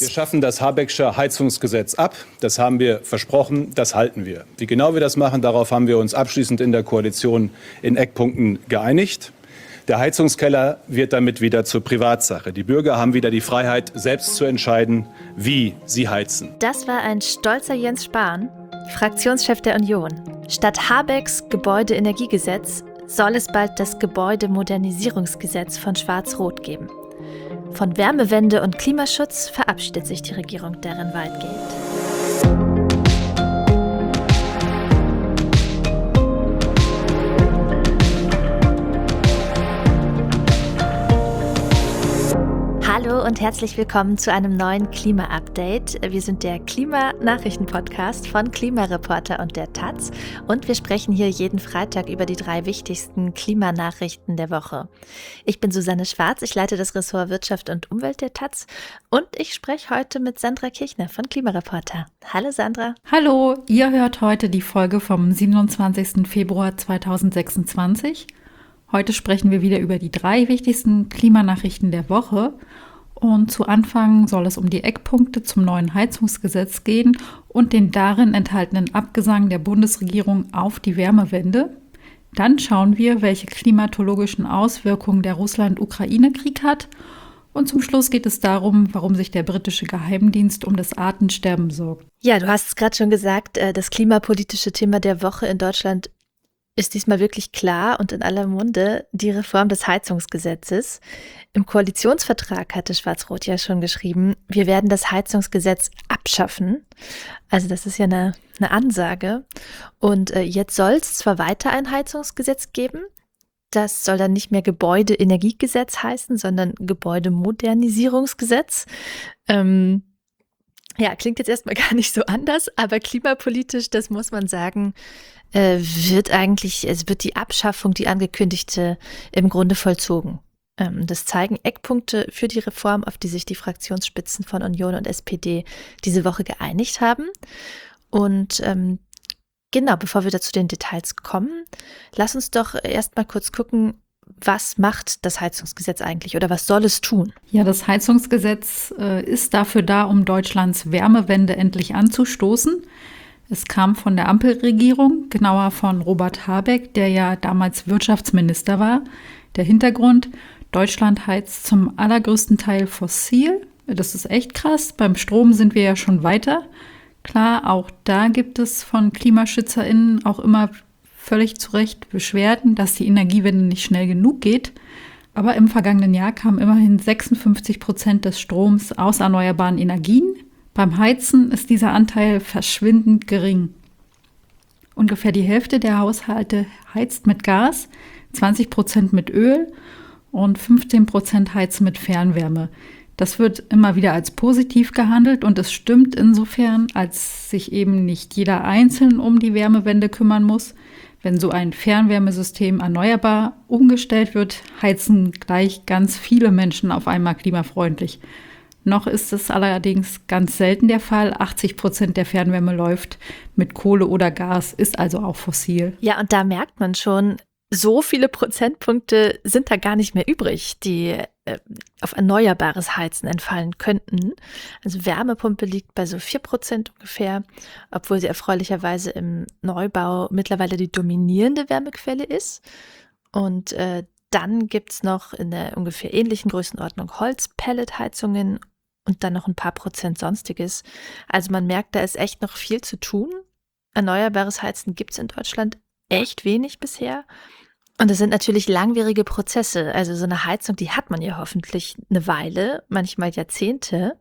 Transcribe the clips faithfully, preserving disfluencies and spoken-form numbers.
Wir schaffen das Habecksche Heizungsgesetz ab. Das haben wir versprochen, das halten wir. Wie genau wir das machen, darauf haben wir uns abschließend in der Koalition in Eckpunkten geeinigt. Der Heizungskeller wird damit wieder zur Privatsache. Die Bürger haben wieder die Freiheit, selbst zu entscheiden, wie sie heizen. Das war ein stolzer Jens Spahn, Fraktionschef der Union. Statt Habecks Gebäudeenergiegesetz soll es bald das Gebäudemodernisierungsgesetz von Schwarz-Rot geben. Von Wärmewende und Klimaschutz verabschiedet sich die Regierung darin weitgehend. Hallo und herzlich willkommen zu einem neuen Klima-Update. Wir sind der Klimanachrichten-Podcast von Klimareporter und der Taz und wir sprechen hier jeden Freitag über die drei wichtigsten Klimanachrichten der Woche. Ich bin Susanne Schwarz, ich leite das Ressort Wirtschaft und Umwelt der Taz und ich spreche heute mit Sandra Kirchner von Klimareporter. Hallo Sandra. Hallo, ihr hört heute die Folge vom siebenundzwanzigsten Februar zweitausendsechsundzwanzig. Heute sprechen wir wieder über die drei wichtigsten Klimanachrichten der Woche. Und zu Anfang soll es um die Eckpunkte zum neuen Heizungsgesetz gehen und den darin enthaltenen Abgesang der Bundesregierung auf die Wärmewende. Dann schauen wir, welche klimatologischen Auswirkungen der Russland-Ukraine-Krieg hat. Und zum Schluss geht es darum, warum sich der britische Geheimdienst um das Artensterben sorgt. Ja, du hast es gerade schon gesagt, das klimapolitische Thema der Woche in Deutschland ist diesmal wirklich klar und in aller Munde die Reform des Heizungsgesetzes. Im Koalitionsvertrag hatte Schwarz-Rot ja schon geschrieben, wir werden das Heizungsgesetz abschaffen. Also das ist ja eine, eine Ansage. Und äh, jetzt soll es zwar weiter ein Heizungsgesetz geben, das soll dann nicht mehr Gebäudeenergiegesetz heißen, sondern Gebäudemodernisierungsgesetz. Ähm, ja, klingt jetzt erstmal gar nicht so anders, aber klimapolitisch, das muss man sagen, wird eigentlich, es wird die Abschaffung, die angekündigte, im Grunde vollzogen. Das zeigen Eckpunkte für die Reform, auf die sich die Fraktionsspitzen von Union und S P D diese Woche geeinigt haben. Und ähm, genau, bevor wir da zu den Details kommen, lass uns doch erstmal kurz gucken, was macht das Heizungsgesetz eigentlich oder was soll es tun? Ja, das Heizungsgesetz äh, ist dafür da, um Deutschlands Wärmewende endlich anzustoßen. Es kam von der Ampelregierung, genauer von Robert Habeck, der ja damals Wirtschaftsminister war. Der Hintergrund: Deutschland heizt zum allergrößten Teil fossil. Das ist echt krass. Beim Strom sind wir ja schon weiter. Klar, auch da gibt es von KlimaschützerInnen auch immer völlig zu Recht Beschwerden, dass die Energiewende nicht schnell genug geht. Aber im vergangenen Jahr kamen immerhin sechsundfünfzig Prozent des Stroms aus erneuerbaren Energien. Beim Heizen ist dieser Anteil verschwindend gering. Ungefähr die Hälfte der Haushalte heizt mit Gas, zwanzig Prozent mit Öl und fünfzehn Prozent heizen mit Fernwärme. Das wird immer wieder als positiv gehandelt und es stimmt insofern, als sich eben nicht jeder einzeln um die Wärmewende kümmern muss. Wenn so ein Fernwärmesystem erneuerbar umgestellt wird, heizen gleich ganz viele Menschen auf einmal klimafreundlich. Noch ist es allerdings ganz selten der Fall. achtzig Prozent der Fernwärme läuft mit Kohle oder Gas, ist also auch fossil. Ja, und da merkt man schon, so viele Prozentpunkte sind da gar nicht mehr übrig, die äh, auf erneuerbares Heizen entfallen könnten. Also Wärmepumpe liegt bei so vier Prozent ungefähr, obwohl sie erfreulicherweise im Neubau mittlerweile die dominierende Wärmequelle ist. Und äh, dann gibt es noch in der ungefähr ähnlichen Größenordnung Holz-Pellet-Heizungen und dann noch ein paar Prozent Sonstiges. Also man merkt, da ist echt noch viel zu tun. Erneuerbares Heizen gibt es in Deutschland echt wenig bisher. Und es sind natürlich langwierige Prozesse. Also so eine Heizung, die hat man ja hoffentlich eine Weile, manchmal Jahrzehnte.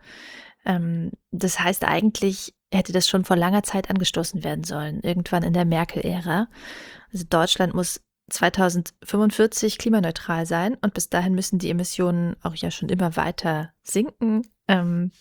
Ähm, das heißt, eigentlich hätte das schon vor langer Zeit angestoßen werden sollen, irgendwann in der Merkel-Ära. Also Deutschland muss zweitausendfünfundvierzig klimaneutral sein und bis dahin müssen die Emissionen auch ja schon immer weiter sinken. Ähm,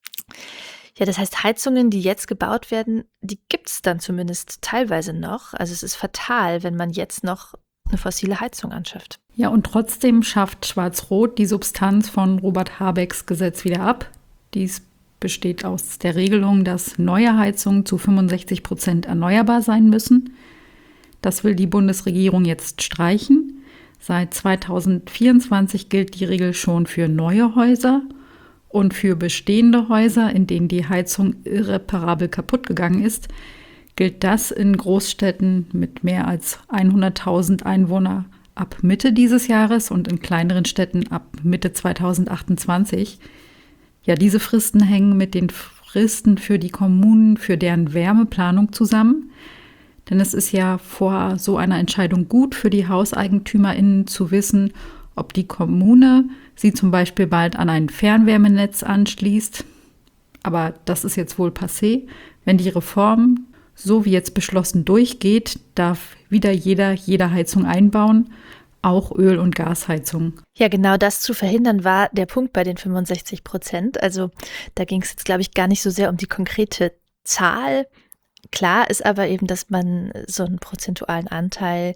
ja, das heißt, Heizungen, die jetzt gebaut werden, die gibt es dann zumindest teilweise noch. Also es ist fatal, wenn man jetzt noch eine fossile Heizung anschafft. Ja, und trotzdem schafft Schwarz-Rot die Substanz von Robert Habecks Gesetz wieder ab. Dies besteht aus der Regelung, dass neue Heizungen zu fünfundsechzig Prozent erneuerbar sein müssen. Das will die Bundesregierung jetzt streichen. Seit zweitausendvierundzwanzig gilt die Regel schon für neue Häuser. Und für bestehende Häuser, in denen die Heizung irreparabel kaputt gegangen ist, gilt das in Großstädten mit mehr als hunderttausend Einwohnern ab Mitte dieses Jahres und in kleineren Städten ab Mitte zweitausendachtundzwanzig. Ja, diese Fristen hängen mit den Fristen für die Kommunen, für deren Wärmeplanung zusammen. Denn es ist ja vor so einer Entscheidung gut für die HauseigentümerInnen zu wissen, ob die Kommune sie zum Beispiel bald an ein Fernwärmenetz anschließt. Aber das ist jetzt wohl passé. Wenn die Reform so wie jetzt beschlossen durchgeht, darf wieder jeder jede Heizung einbauen, auch Öl- und Gasheizung. Ja, genau das zu verhindern war der Punkt bei den fünfundsechzig Prozent. Also da ging es jetzt, glaube ich, gar nicht so sehr um die konkrete Zahl. Klar ist aber eben, dass man so einen prozentualen Anteil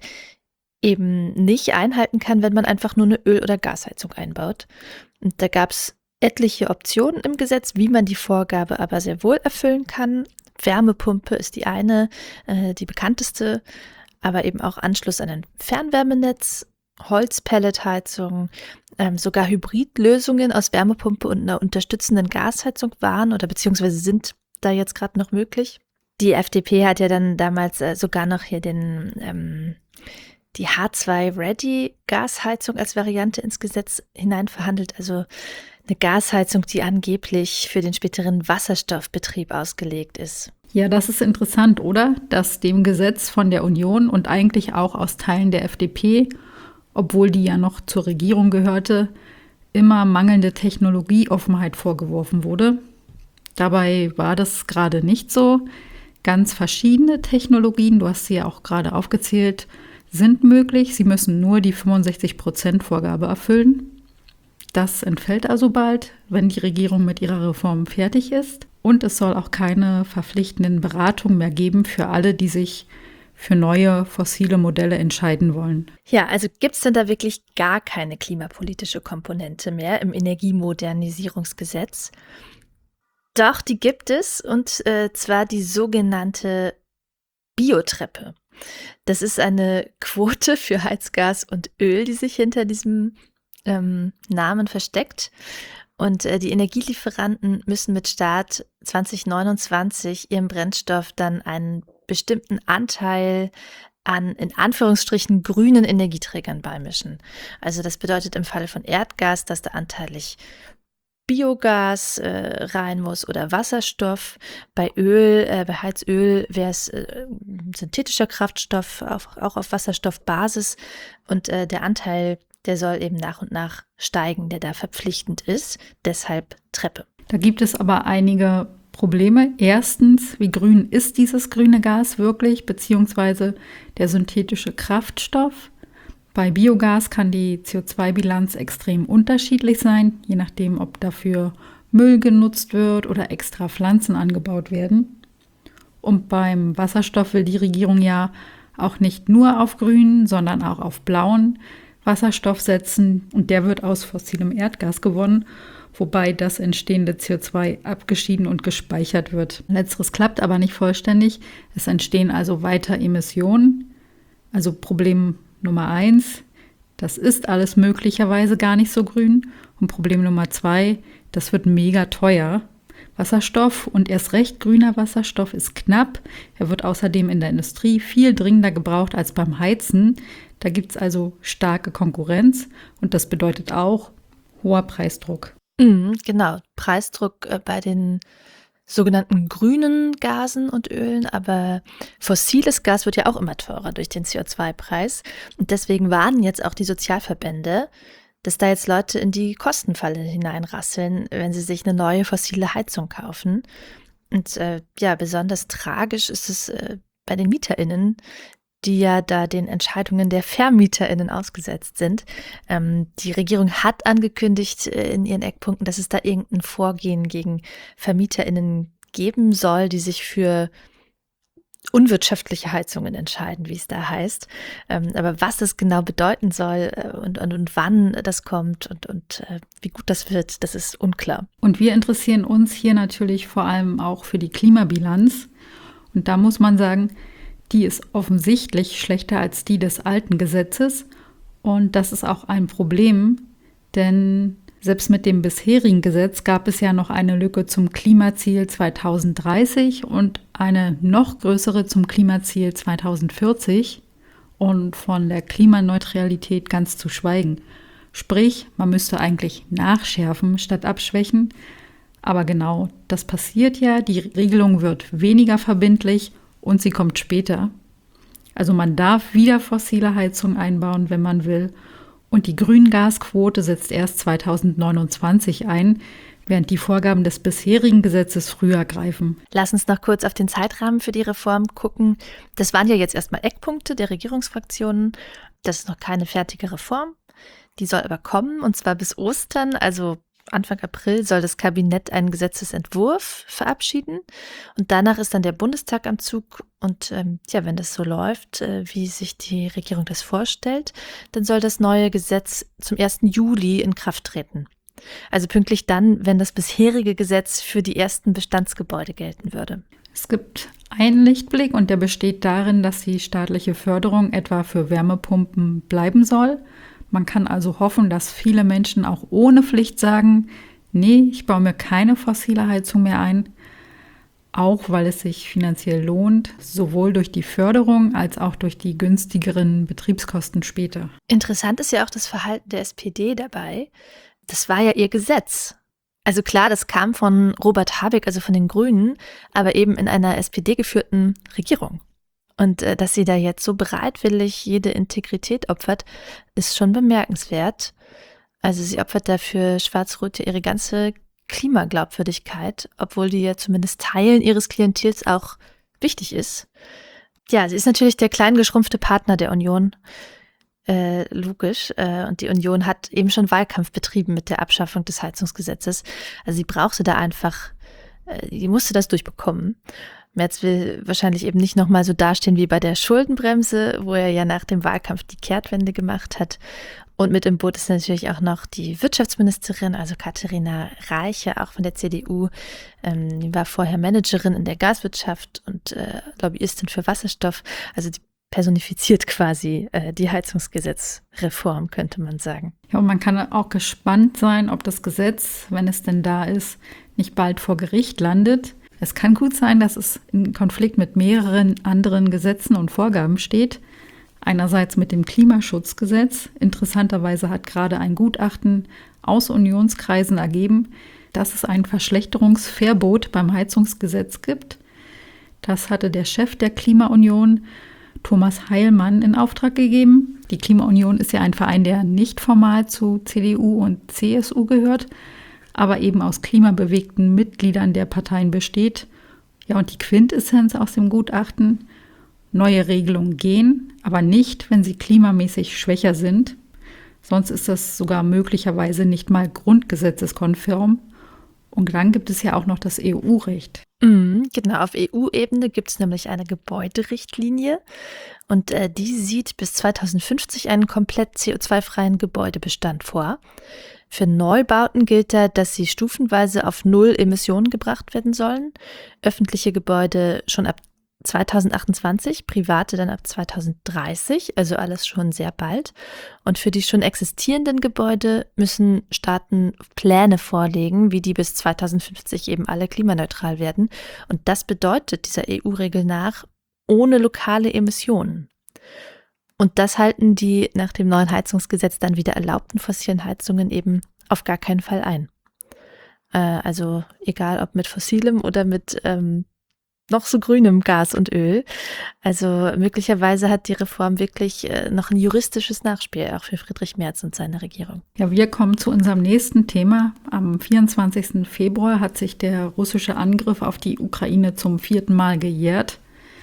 eben nicht einhalten kann, wenn man einfach nur eine Öl- oder Gasheizung einbaut. Und da gab es etliche Optionen im Gesetz, wie man die Vorgabe aber sehr wohl erfüllen kann. Wärmepumpe ist die eine, äh, die bekannteste, aber eben auch Anschluss an ein Fernwärmenetz, Holzpelletheizung, ähm, sogar Hybridlösungen aus Wärmepumpe und einer unterstützenden Gasheizung waren oder beziehungsweise sind da jetzt gerade noch möglich. Die F D P hat ja dann damals äh, sogar noch hier den ähm, die H zwei Ready Gasheizung als Variante ins Gesetz hinein verhandelt, also eine Gasheizung, die angeblich für den späteren Wasserstoffbetrieb ausgelegt ist. Ja, das ist interessant, oder? Dass dem Gesetz von der Union und eigentlich auch aus Teilen der F D P, obwohl die ja noch zur Regierung gehörte, immer mangelnde Technologieoffenheit vorgeworfen wurde. Dabei war das gerade nicht so. Ganz verschiedene Technologien, du hast sie ja auch gerade aufgezählt, sind möglich. Sie müssen nur die fünfundsechzig Prozent Vorgabe erfüllen. Das entfällt also bald, wenn die Regierung mit ihrer Reform fertig ist. Und es soll auch keine verpflichtenden Beratungen mehr geben für alle, die sich für neue fossile Modelle entscheiden wollen. Ja, also gibt es denn da wirklich gar keine klimapolitische Komponente mehr im Energiemodernisierungsgesetz? Doch, die gibt es, und äh, zwar die sogenannte Biotreppe. Das ist eine Quote für Heizgas und Öl, die sich hinter diesem ähm, Namen versteckt. Und äh, die Energielieferanten müssen mit Start zwanzig neunundzwanzig ihrem Brennstoff dann einen bestimmten Anteil an, in Anführungsstrichen, grünen Energieträgern beimischen. Also das bedeutet im Falle von Erdgas, dass da anteilig Biogas äh, rein muss oder Wasserstoff. Bei Öl, äh, bei Heizöl wäre es äh, synthetischer Kraftstoff, auch, auch auf Wasserstoffbasis. Und äh, der Anteil, der soll eben nach und nach steigen, der da verpflichtend ist. Deshalb Treppe. Da gibt es aber einige Probleme. Erstens, wie grün ist dieses grüne Gas wirklich, beziehungsweise der synthetische Kraftstoff? Bei Biogas kann die C O zwei Bilanz extrem unterschiedlich sein, je nachdem, ob dafür Müll genutzt wird oder extra Pflanzen angebaut werden. Und beim Wasserstoff will die Regierung ja auch nicht nur auf grünen, sondern auch auf blauen Wasserstoff setzen. Und der wird aus fossilem Erdgas gewonnen, wobei das entstehende C O zwei abgeschieden und gespeichert wird. Letzteres klappt aber nicht vollständig. Es entstehen also weiter Emissionen. Also Problem Nummer eins, das ist alles möglicherweise gar nicht so grün. Und Problem Nummer zwei, das wird mega teuer. Wasserstoff und erst recht grüner Wasserstoff ist knapp. Er wird außerdem in der Industrie viel dringender gebraucht als beim Heizen. Da gibt es also starke Konkurrenz und das bedeutet auch hoher Preisdruck. Mhm, genau, Preisdruck äh, bei den sogenannten grünen Gasen und Ölen, aber fossiles Gas wird ja auch immer teurer durch den C O zwei Preis. Und deswegen warnen jetzt auch die Sozialverbände, dass da jetzt Leute in die Kostenfalle hineinrasseln, wenn sie sich eine neue fossile Heizung kaufen. Und äh, ja, besonders tragisch ist es äh, bei den MieterInnen, die ja da den Entscheidungen der VermieterInnen ausgesetzt sind. Ähm, die Regierung hat angekündigt äh, in ihren Eckpunkten, dass es da irgendein Vorgehen gegen VermieterInnen geben soll, die sich für unwirtschaftliche Heizungen entscheiden, wie es da heißt. Ähm, aber was das genau bedeuten soll äh, und, und, und wann das kommt und, und äh, wie gut das wird, das ist unklar. Und wir interessieren uns hier natürlich vor allem auch für die Klimabilanz. Und da muss man sagen, die ist offensichtlich schlechter als die des alten Gesetzes. Und das ist auch ein Problem, denn Selbst mit dem bisherigen Gesetz gab es ja noch eine Lücke zum Klimaziel zweitausenddreißig und eine noch größere zum Klimaziel zweitausendvierzig und von der Klimaneutralität ganz zu schweigen. Sprich, man müsste eigentlich nachschärfen statt abschwächen. Aber genau das passiert ja. Die Regelung wird weniger verbindlich und sie kommt später. Also man darf wieder fossile Heizung einbauen, wenn man will. Und die Grüngasquote setzt erst zweitausendneunundzwanzig ein, während die Vorgaben des bisherigen Gesetzes früher greifen. Lass uns noch kurz auf den Zeitrahmen für die Reform gucken. Das waren ja jetzt erstmal Eckpunkte der Regierungsfraktionen. Das ist noch keine fertige Reform. Die soll aber kommen, und zwar bis Ostern, also Anfang April soll das Kabinett einen Gesetzesentwurf verabschieden und danach ist dann der Bundestag am Zug und ähm, ja, wenn das so läuft, äh, wie sich die Regierung das vorstellt, dann soll das neue Gesetz zum ersten Juli in Kraft treten. Also pünktlich dann, wenn das bisherige Gesetz für die ersten Bestandsgebäude gelten würde. Es gibt einen Lichtblick und der besteht darin, dass die staatliche Förderung etwa für Wärmepumpen bleiben soll. Man kann also hoffen, dass viele Menschen auch ohne Pflicht sagen, nee, ich baue mir keine fossile Heizung mehr ein, auch weil es sich finanziell lohnt, sowohl durch die Förderung als auch durch die günstigeren Betriebskosten später. Interessant ist ja auch das Verhalten der S P D dabei. Das war ja ihr Gesetz. Also klar, das kam von Robert Habeck, also von den Grünen, aber eben in einer S P D-geführten Regierung. Und äh, dass sie da jetzt so bereitwillig jede Integrität opfert, ist schon bemerkenswert. Also sie opfert dafür Schwarz-Rot ihre ganze Klimaglaubwürdigkeit, obwohl die ja zumindest Teilen ihres Klientels auch wichtig ist. Ja, sie ist natürlich der klein geschrumpfte Partner der Union, äh, logisch. Äh, und die Union hat eben schon Wahlkampf betrieben mit der Abschaffung des Heizungsgesetzes. Also sie brauchte da einfach, äh, die musste das durchbekommen. Merz will wahrscheinlich eben nicht nochmal so dastehen wie bei der Schuldenbremse, wo er ja nach dem Wahlkampf die Kehrtwende gemacht hat. Und mit im Boot ist natürlich auch noch die Wirtschaftsministerin, also Katharina Reiche, auch von der C D U. Ähm, die war vorher Managerin in der Gaswirtschaft und äh, Lobbyistin für Wasserstoff. Also die personifiziert quasi äh, die Heizungsgesetzreform, könnte man sagen. Ja, und man kann auch gespannt sein, ob das Gesetz, wenn es denn da ist, nicht bald vor Gericht landet. Es kann gut sein, dass es in Konflikt mit mehreren anderen Gesetzen und Vorgaben steht. Einerseits mit dem Klimaschutzgesetz. Interessanterweise hat gerade ein Gutachten aus Unionskreisen ergeben, dass es ein Verschlechterungsverbot beim Heizungsgesetz gibt. Das hatte der Chef der Klimaunion, Thomas Heilmann, in Auftrag gegeben. Die Klimaunion ist ja ein Verein, der nicht formal zu C D U und C S U gehört, aber eben aus klimabewegten Mitgliedern der Parteien besteht. Ja, und die Quintessenz aus dem Gutachten: Neue Regelungen gehen, aber nicht, wenn sie klimamäßig schwächer sind. Sonst ist das sogar möglicherweise nicht mal grundgesetzeskonform. Und dann gibt es ja auch noch das E U-Recht. Mhm, genau, auf E U-Ebene gibt es nämlich eine Gebäuderichtlinie und äh, die sieht bis zweitausendfünfzig einen komplett C O zwei freien Gebäudebestand vor. Für Neubauten gilt da, dass sie stufenweise auf Null Emissionen gebracht werden sollen. Öffentliche Gebäude schon ab zweitausendachtundzwanzig, private dann ab zweitausenddreißig, also alles schon sehr bald. Und für die schon existierenden Gebäude müssen Staaten Pläne vorlegen, wie die bis zweitausendfünfzig eben alle klimaneutral werden. Und das bedeutet dieser E U-Regel nach ohne lokale Emissionen. Und das halten die nach dem neuen Heizungsgesetz dann wieder erlaubten fossilen Heizungen eben auf gar keinen Fall ein. Äh, also egal ob mit fossilem oder mit ähm, noch so grünem Gas und Öl. Also möglicherweise hat die Reform wirklich äh, noch ein juristisches Nachspiel, auch für Friedrich Merz und seine Regierung. Ja, wir kommen zu unserem nächsten Thema. Am vierundzwanzigsten Februar hat sich der russische Angriff auf die Ukraine zum vierten Mal gejährt.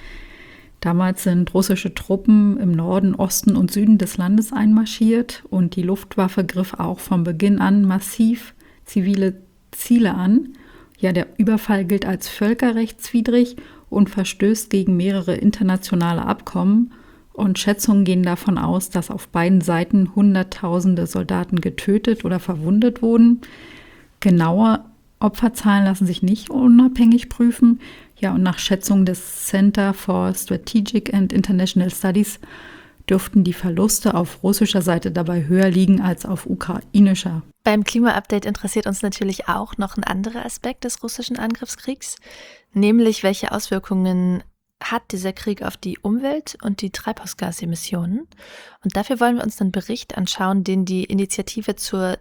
Damals sind russische Truppen im Norden, Osten und Süden des Landes einmarschiert und die Luftwaffe griff auch von Beginn an massiv zivile Ziele an. Ja, der Überfall gilt als völkerrechtswidrig und verstößt gegen mehrere internationale Abkommen. Und Schätzungen gehen davon aus, dass auf beiden Seiten Hunderttausende Soldaten getötet oder verwundet wurden. Genaue Opferzahlen lassen sich nicht unabhängig prüfen. Ja, und nach Schätzung des Center for Strategic and International Studies dürften die Verluste auf russischer Seite dabei höher liegen als auf ukrainischer. Beim Klima-Update interessiert uns natürlich auch noch ein anderer Aspekt des russischen Angriffskriegs, nämlich welche Auswirkungen hat dieser Krieg auf die Umwelt und die Treibhausgasemissionen. Und dafür wollen wir uns einen Bericht anschauen, den die Initiative zur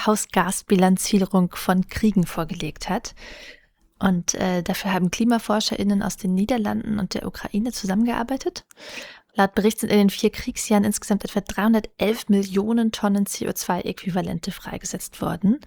Treibhausgasbilanzierung von Kriegen vorgelegt hat. Und äh, dafür haben KlimaforscherInnen aus den Niederlanden und der Ukraine zusammengearbeitet. Laut Bericht sind in den vier Kriegsjahren insgesamt etwa dreihundertelf Millionen Tonnen C O zwei Äquivalente freigesetzt worden.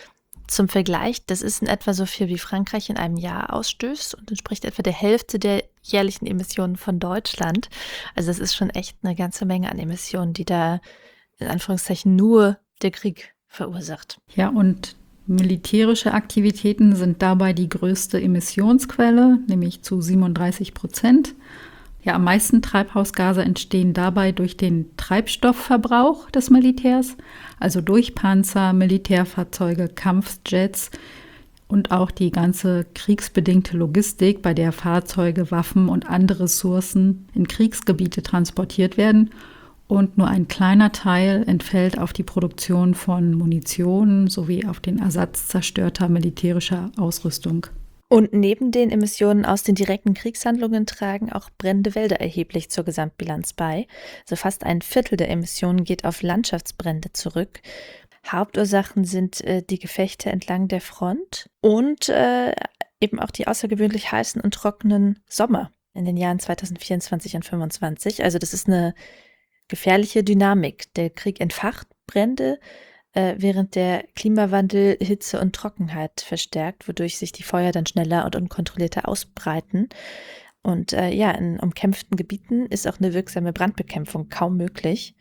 Zum Vergleich, das ist in etwa so viel, wie Frankreich in einem Jahr ausstößt und entspricht etwa der Hälfte der jährlichen Emissionen von Deutschland. Also das ist schon echt eine ganze Menge an Emissionen, die da in Anführungszeichen nur der Krieg verursacht. Ja, und militärische Aktivitäten sind dabei die größte Emissionsquelle, nämlich zu siebenunddreißig Prozent. Ja, am meisten Treibhausgase entstehen dabei durch den Treibstoffverbrauch des Militärs, also durch Panzer, Militärfahrzeuge, Kampfjets und auch die ganze kriegsbedingte Logistik, bei der Fahrzeuge, Waffen und andere Ressourcen in Kriegsgebiete transportiert werden. Und nur ein kleiner Teil entfällt auf die Produktion von Munition sowie auf den Ersatz zerstörter militärischer Ausrüstung. Und neben den Emissionen aus den direkten Kriegshandlungen tragen auch brennende Wälder erheblich zur Gesamtbilanz bei. So fast ein Viertel der Emissionen geht auf Landschaftsbrände zurück. Hauptursachen sind äh, die Gefechte entlang der Front und äh, eben auch die außergewöhnlich heißen und trockenen Sommer in den Jahren zweitausendvierundzwanzig und zweitausendfünfundzwanzig. Also das ist eine gefährliche Dynamik. Der Krieg entfacht Brände, während der Klimawandel Hitze und Trockenheit verstärkt, wodurch sich die Feuer dann schneller und unkontrollierter ausbreiten. Und äh, ja, in umkämpften Gebieten ist auch eine wirksame Brandbekämpfung kaum möglich.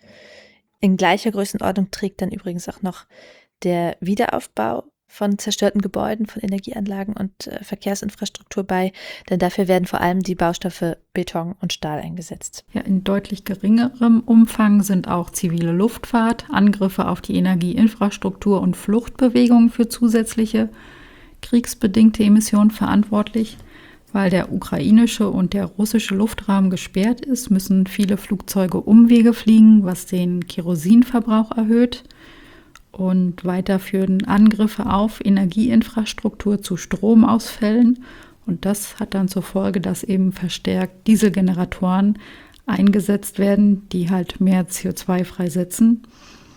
In gleicher Größenordnung trägt dann übrigens auch noch der Wiederaufbau von zerstörten Gebäuden, von Energieanlagen und äh, Verkehrsinfrastruktur bei, denn dafür werden vor allem die Baustoffe Beton und Stahl eingesetzt. Ja, in deutlich geringerem Umfang sind auch zivile Luftfahrt, Angriffe auf die Energieinfrastruktur und Fluchtbewegungen für zusätzliche kriegsbedingte Emissionen verantwortlich. Weil der ukrainische und der russische Luftraum gesperrt ist, müssen viele Flugzeuge Umwege fliegen, was den Kerosinverbrauch erhöht. Und weiter führen Angriffe auf Energieinfrastruktur zu Stromausfällen. Und das hat dann zur Folge, dass eben verstärkt Dieselgeneratoren eingesetzt werden, die halt mehr C O zwei freisetzen.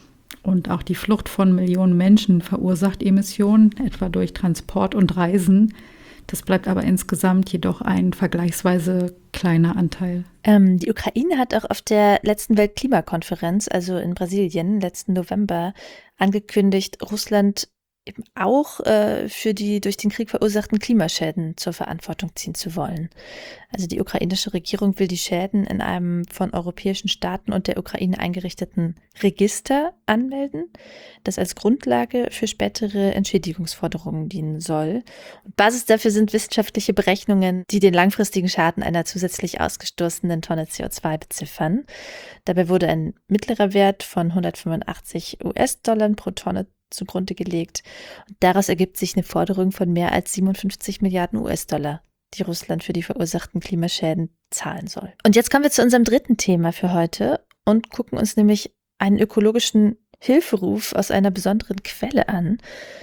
Und auch die Flucht von Millionen Menschen verursacht Emissionen, etwa durch Transport und Reisen. Das bleibt aber insgesamt jedoch ein vergleichsweise kleiner Anteil. Ähm, die Ukraine hat auch auf der letzten Weltklimakonferenz, also in Brasilien, letzten November, angekündigt, Russland eben auch äh, für die durch den Krieg verursachten Klimaschäden zur Verantwortung ziehen zu wollen. Also die ukrainische Regierung will die Schäden in einem von europäischen Staaten und der Ukraine eingerichteten Register anmelden, das als Grundlage für spätere Entschädigungsforderungen dienen soll. Und Basis dafür sind wissenschaftliche Berechnungen, die den langfristigen Schaden einer zusätzlich ausgestoßenen Tonne C O zwei beziffern. Dabei wurde ein mittlerer Wert von hundertfünfundachtzig US-Dollar pro Tonne zugrunde gelegt. Und daraus ergibt sich eine Forderung von mehr als siebenundfünfzig Milliarden US-Dollar, die Russland für die verursachten Klimaschäden zahlen soll. Und jetzt kommen wir zu unserem dritten Thema für heute und gucken uns nämlich einen ökologischen Hilferuf aus einer besonderen Quelle an.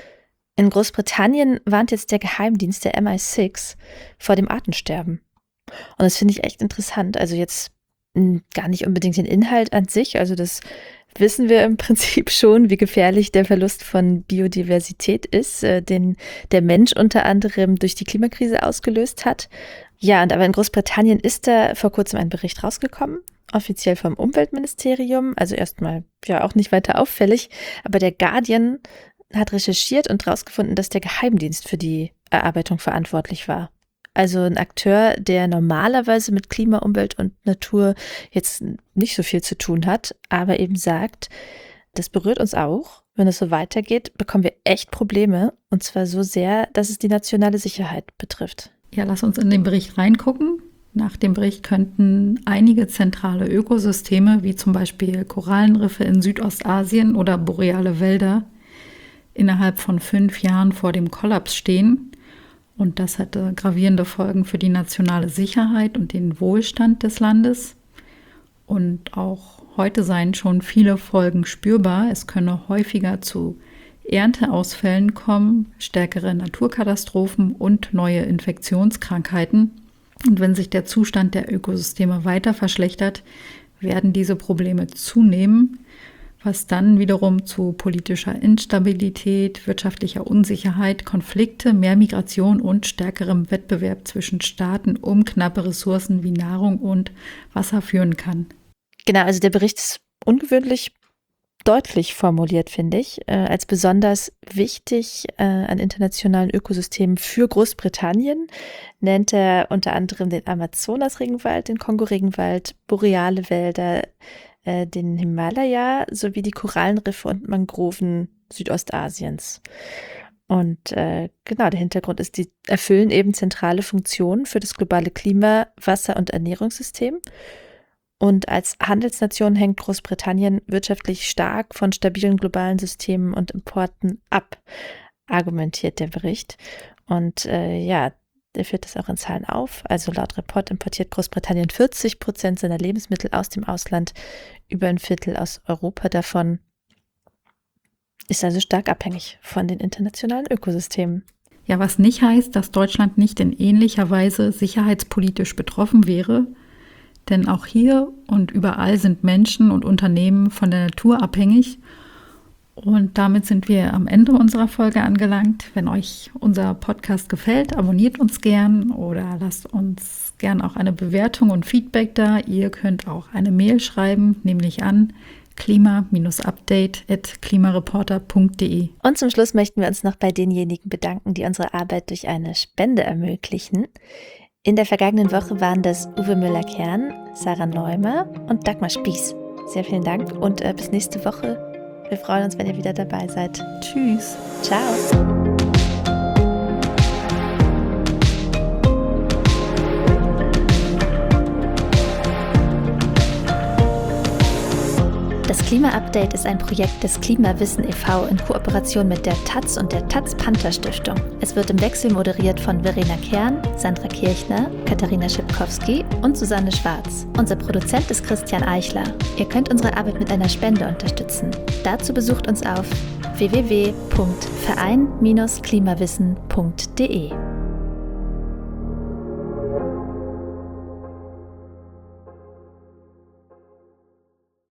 In Großbritannien warnt jetzt der Geheimdienst der M I sechs vor dem Artensterben. Und das finde ich echt interessant. Also jetzt mh, gar nicht unbedingt den Inhalt an sich, also das wissen wir im Prinzip schon, wie gefährlich der Verlust von Biodiversität ist, äh, den der Mensch unter anderem durch die Klimakrise ausgelöst hat. Ja, und aber in Großbritannien ist da vor kurzem ein Bericht rausgekommen, offiziell vom Umweltministerium, also erstmal ja auch nicht weiter auffällig, aber der Guardian hat recherchiert und rausgefunden, dass der Geheimdienst für die Erarbeitung verantwortlich war. Also ein Akteur, der normalerweise mit Klima, Umwelt und Natur jetzt nicht so viel zu tun hat, aber eben sagt, das berührt uns auch. Wenn es so weitergeht, bekommen wir echt Probleme. Und zwar so sehr, dass es die nationale Sicherheit betrifft. Ja, lass uns in den Bericht reingucken. Nach dem Bericht könnten einige zentrale Ökosysteme, wie zum Beispiel Korallenriffe in Südostasien oder boreale Wälder, innerhalb von fünf Jahren vor dem Kollaps stehen. Und das hätte gravierende Folgen für die nationale Sicherheit und den Wohlstand des Landes. Und auch heute seien schon viele Folgen spürbar. Es könne häufiger zu Ernteausfällen kommen, stärkere Naturkatastrophen und neue Infektionskrankheiten. Und wenn sich der Zustand der Ökosysteme weiter verschlechtert, werden diese Probleme zunehmen, was dann wiederum zu politischer Instabilität, wirtschaftlicher Unsicherheit, Konflikte, mehr Migration und stärkerem Wettbewerb zwischen Staaten um knappe Ressourcen wie Nahrung und Wasser führen kann. Genau, also der Bericht ist ungewöhnlich deutlich formuliert, finde ich, äh, als besonders wichtig äh, an internationalen Ökosystemen für Großbritannien nennt er unter anderem den Amazonas-Regenwald, den Kongo-Regenwald, boreale Wälder, äh, den Himalaya sowie die Korallenriffe und Mangroven Südostasiens. Und äh, genau, der Hintergrund ist, die erfüllen eben zentrale Funktionen für das globale Klima-, Wasser- und Ernährungssystem. Und als Handelsnation hängt Großbritannien wirtschaftlich stark von stabilen globalen Systemen und Importen ab, argumentiert der Bericht. Und äh, ja, der führt das auch in Zahlen auf. Also laut Report importiert Großbritannien vierzig Prozent seiner Lebensmittel aus dem Ausland, über ein Viertel aus Europa davon. Ist also stark abhängig von den internationalen Ökosystemen. Ja, was nicht heißt, dass Deutschland nicht in ähnlicher Weise sicherheitspolitisch betroffen wäre. Denn auch hier und überall sind Menschen und Unternehmen von der Natur abhängig. Und damit sind wir am Ende unserer Folge angelangt. Wenn euch unser Podcast gefällt, abonniert uns gern oder lasst uns gern auch eine Bewertung und Feedback da. Ihr könnt auch eine Mail schreiben, nämlich an klima update at klimareporter punkt de. Und zum Schluss möchten wir uns noch bei denjenigen bedanken, die unsere Arbeit durch eine Spende ermöglichen. In der vergangenen Woche waren das Uwe Müller-Kern, Sarah Neumer und Dagmar Spieß. Sehr vielen Dank und äh, bis nächste Woche. Wir freuen uns, wenn ihr wieder dabei seid. Tschüss. Ciao. Das Klima-Update ist ein Projekt des Klimawissen e V in Kooperation mit der Taz und der Taz-Panther-Stiftung. Es wird im Wechsel moderiert von Verena Kern, Sandra Kirchner, Katharina Schipkowski und Susanne Schwarz. Unser Produzent ist Christian Eichler. Ihr könnt unsere Arbeit mit einer Spende unterstützen. Dazu besucht uns auf w w w punkt verein Bindestrich klimawissen punkt de.